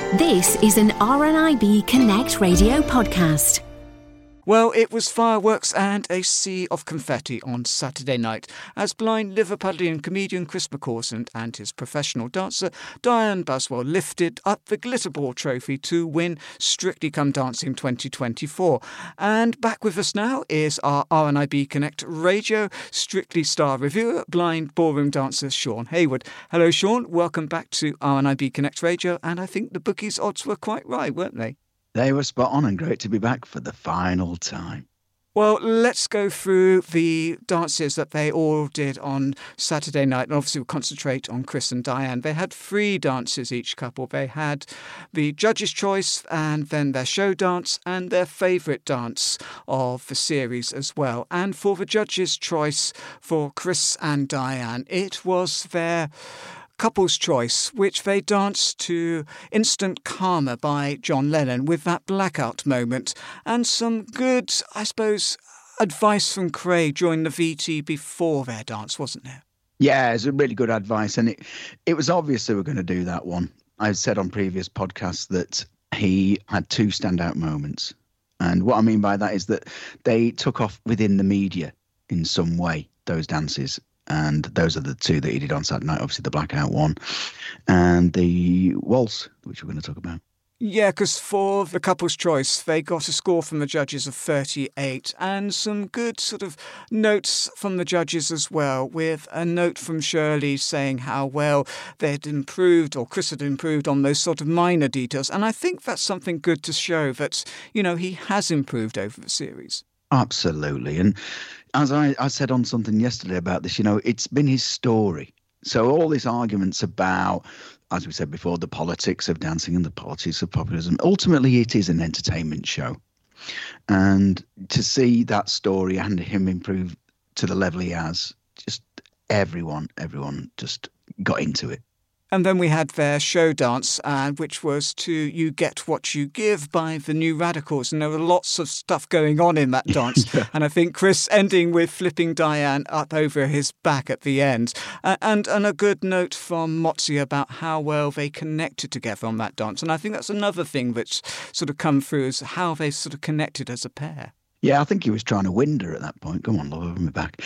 This is an RNIB Connect radio podcast. Well, it was fireworks and a sea of confetti on Saturday night as blind Liverpudlian comedian Chris McCausland and his professional dancer Diane Buswell lifted up the Glitterball Trophy to win Strictly Come Dancing 2024. And back with us now is our RNIB Connect radio Strictly Star reviewer, blind ballroom dancer Sean Hayward. Hello, Sean. Welcome back to RNIB Connect radio. And I think the bookies' odds were quite right, weren't they? They were spot on and great to be back for the final time. Well, let's go through the dances that they all did on Saturday night. And obviously, we'll concentrate on Chris and Diane. They had 3 dances, each couple. They had the judge's choice and then their show dance and their favourite dance of the series as well. And for the judge's choice for Chris and Diane, it was their couple's choice, which they danced to Instant Karma by John Lennon with that blackout moment and some good, I suppose, advice from Craig during the VT before their dance, wasn't there? Yeah, it was a really good advice, and it was obvious they were going to do that one. I've said on previous podcasts that he had 2 standout moments, and what I mean by that is that they took off within the media in some way, those dances. And those are the 2 that he did on Saturday night, obviously the blackout one and the waltz, which we're going to talk about. Yeah, because for the couple's choice, they got a score from the judges of 38 and some good sort of notes from the judges as well, with a note from Shirley saying how well they'd improved, or Chris had improved on those sort of minor details. And I think that's something good to show that, you know, he has improved over the series. Absolutely. And as I said on something yesterday about this, you know, it's been his story. So all these arguments about, as we said before, the politics of dancing and the politics of populism, ultimately it is an entertainment show. And to see that story and him improve to the level he has, just everyone just got into it. And then we had their show dance, which was to You Get What You Give by the New Radicals. And there were lots of stuff going on in that dance. Yeah. And I think Chris ending with flipping Diane up over his back at the end. And a good note from Motzi about how well they connected together on that dance. And I think that's another thing that's sort of come through, is how they sort of connected as a pair. Yeah, I think he was trying to wind her at that point. Come on, love, over my back.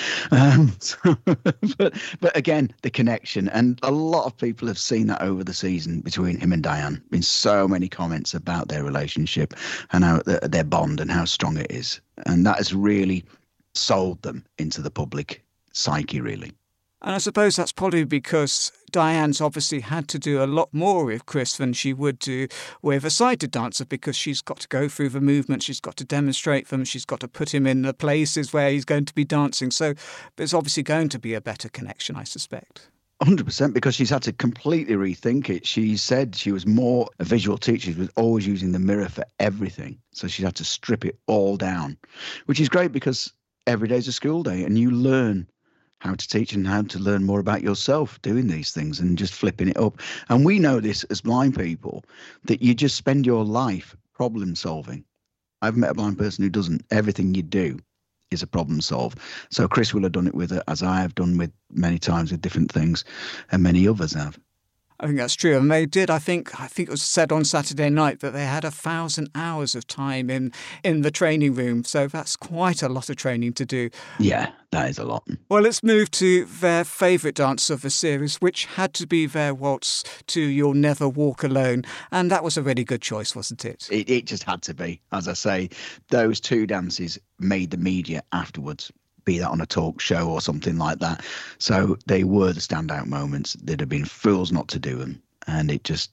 But again, the connection. And a lot of people have seen that over the season between him and Diane. Been so many comments about their relationship and how their bond and how strong it is. And that has really sold them into the public psyche, really. And I suppose that's probably because Diane's obviously had to do a lot more with Chris than she would do with a sighted dancer, because she's got to go through the movements, she's got to demonstrate them, she's got to put him in the places where he's going to be dancing. So there's obviously going to be a better connection, I suspect. 100%, because she's had to completely rethink it. She said she was more a visual teacher. She was always using the mirror for everything. So she had to strip it all down, which is great because every day's a school day and you learn how to teach and how to learn more about yourself doing these things and just flipping it up. And we know this as blind people, that you just spend your life problem solving. I've met a blind person who doesn't. Everything you do is a problem solve. So Chris will have done it with it, as I have done with many times with different things, and many others have. I think that's true. And they did, I think it was said on Saturday night that they had 1,000 hours of time in the training room. So that's quite a lot of training to do. Yeah, that is a lot. Well, let's move to their favourite dance of the series, which had to be their waltz to You'll Never Walk Alone. And that was a really good choice, wasn't it? It just had to be. As I say, those 2 dances made the media afterwards, be that on a talk show or something like that. So they were the standout moments. They'd have been fools not to do them. And it just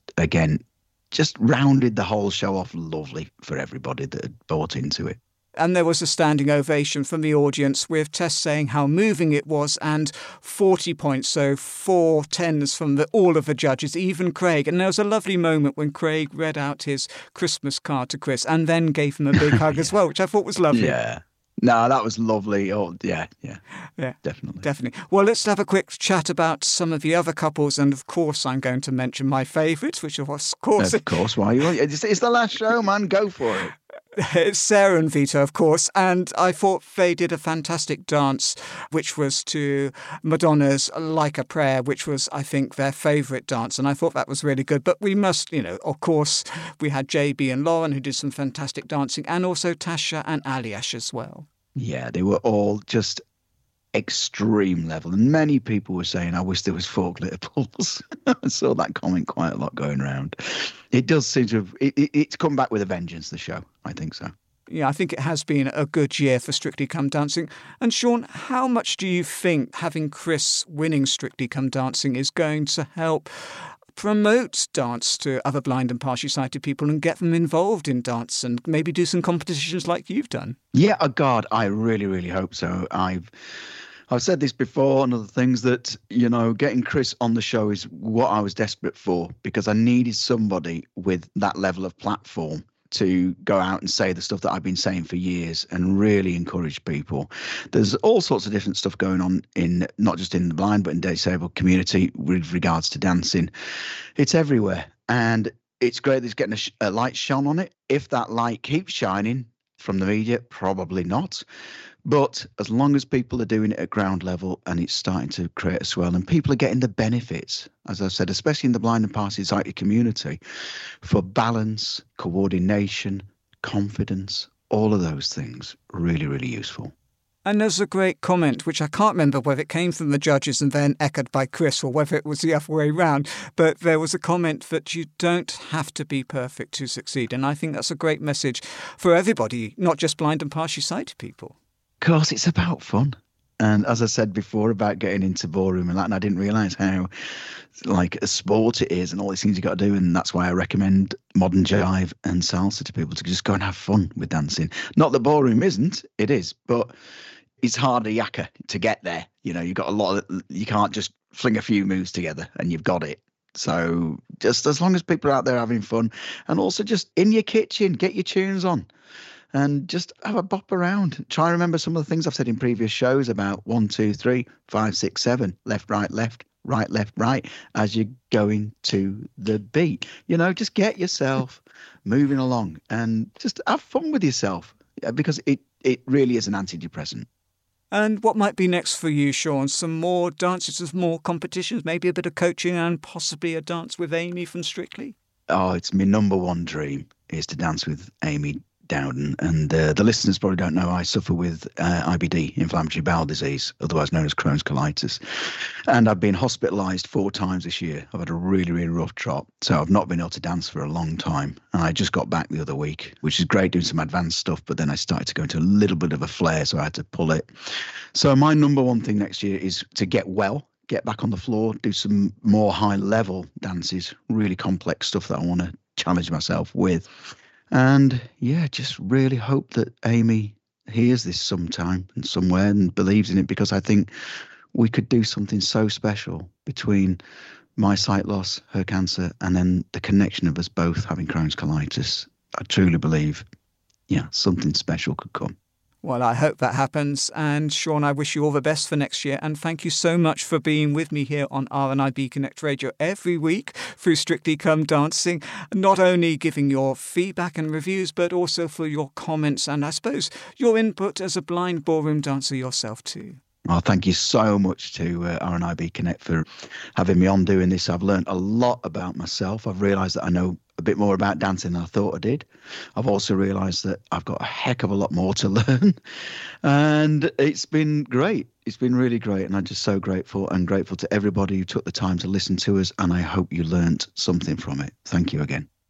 rounded the whole show off lovely for everybody that had bought into it. And there was a standing ovation from the audience, with Tess saying how moving it was, and 40 points, so 4 10s from all of the judges, even Craig. And there was a lovely moment when Craig read out his Christmas card to Chris and then gave him a big hug as well, which I thought was lovely. Yeah. No, that was lovely. Oh, yeah, definitely. Well, let's have a quick chat about some of the other couples, and of course, I'm going to mention my favourites, which of course. Of course, why? It's the last show, man. Go for it. It's Sarah and Vito, of course, and I thought they did a fantastic dance, which was to Madonna's Like a Prayer, which was, I think, their favourite dance, and I thought that was really good. But we must, of course, we had JB and Lauren, who did some fantastic dancing, and also Tasha and Aliash as well. Yeah, they were all just extreme level, and many people were saying, I wish there was 4 glitter balls. I saw that comment quite a lot going around. It does seem to have it's come back with a vengeance, the show. I think so. Yeah, I think it has been a good year for Strictly Come Dancing. And Sean, how much do you think having Chris winning Strictly Come Dancing is going to help promote dance to other blind and partially sighted people and get them involved in dance and maybe do some competitions like you've done? Yeah, God, I really, really hope so. I've said this before and other things that, getting Chris on the show is what I was desperate for, because I needed somebody with that level of platform to go out and say the stuff that I've been saying for years and really encourage people. There's all sorts of different stuff going on in not just in the blind, but in the disabled community with regards to dancing. It's everywhere. And it's great that it's getting a light shone on it. If that light keeps shining from the media, probably not. But as long as people are doing it at ground level and it's starting to create a swell and people are getting the benefits, as I said, especially in the blind and partially sighted community, for balance, coordination, confidence, all of those things, really, really useful. And there's a great comment, which I can't remember whether it came from the judges and then echoed by Chris or whether it was the other way round, but there was a comment that you don't have to be perfect to succeed. And I think that's a great message for everybody, not just blind and partially sighted people. Of course, it's about fun. And as I said before about getting into ballroom and that, and I didn't realise how like a sport it is and all these things you got to do. And that's why I recommend modern jive and salsa to people, to just go and have fun with dancing. Not that ballroom isn't, it is, but it's harder yakka to get there. You've got a lot of, you can't just fling a few moves together and you've got it. So just as long as people are out there having fun, and also just in your kitchen, get your tunes on. And just have a bop around. Try and remember some of the things I've said in previous shows about 1, 2, 3, 5, 6, 7, left, right, left, right, as you're going to the beat. Just get yourself moving along and just have fun with yourself, because it really is an antidepressant. And what might be next for you, Sean? Some more dances, some more competitions, maybe a bit of coaching and possibly a dance with Amy from Strictly? Oh, it's my number one dream is to dance with Amy Dowden, and the listeners probably don't know I suffer with IBD, inflammatory bowel disease, otherwise known as Crohn's colitis, and I've been hospitalised 4 times this year. I've had a really, really rough trot, so I've not been able to dance for a long time, and I just got back the other week, which is great, doing some advanced stuff, but then I started to go into a little bit of a flare, so I had to pull it. So my number one thing next year is to get well, get back on the floor, do some more high-level dances, really complex stuff that I want to challenge myself with. And yeah, just really hope that Amy hears this sometime and somewhere and believes in it, because I think we could do something so special between my sight loss, her cancer, and then the connection of us both having Crohn's colitis. I truly believe, something special could come. Well, I hope that happens. And Sean, I wish you all the best for next year. And thank you so much for being with me here on RNIB Connect Radio every week through Strictly Come Dancing. Not only giving your feedback and reviews, but also for your comments and I suppose your input as a blind ballroom dancer yourself too. Oh, thank you so much to RNIB Connect for having me on doing this. I've learned a lot about myself. I've realised that I know a bit more about dancing than I thought I did. I've also realised that I've got a heck of a lot more to learn. And it's been great. It's been really great. And I'm just so grateful, and grateful to everybody who took the time to listen to us. And I hope you learnt something from it. Thank you again.